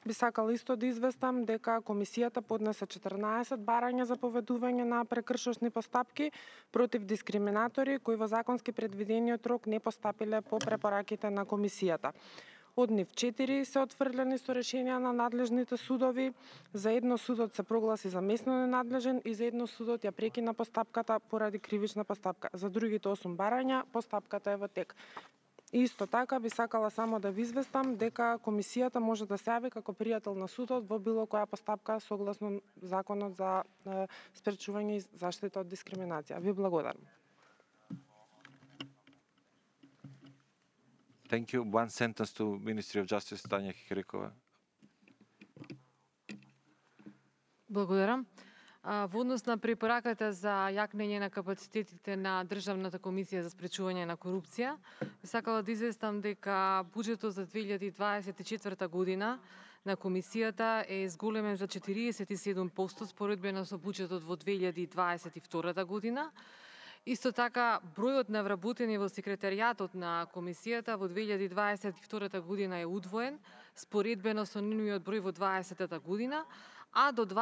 Би сакала исто да известам дека комисијата поднесе 14 барања за поведување на прекршочни постапки против дискриминатори кои во законски предвидениот рок не постапиле по препораките на комисијата. Од нив 4 се отфрлени со решенија на надлежните судови, за едно судот се прогласи за местно ненадлежен и за едно судот ја прекина постапката поради кривична постапка. За другите 8 барања постапката е во тек. Исто така би сакала само да ви известам дека комисијата може да се јави како пријател на судот во било која постапка согласно законот за спречување и заштита од дискриминација. Ви благодарам. Thank you. One sentence to Ministry of Justice, Тања Хихрикова. Благодарам. Во однос на препораката за јакнење на капацитетите на Државната комисија за спречување на корупција, сакала да известам дека буџетот за 2024 година на комисијата е зголемен за 47% споредбено со буџетот во 2022 година. Исто така, бројот на вработени во секретаријатот на комисијата во 2022 година е удвоен, споредбено со нивниот број во 2020 година, а до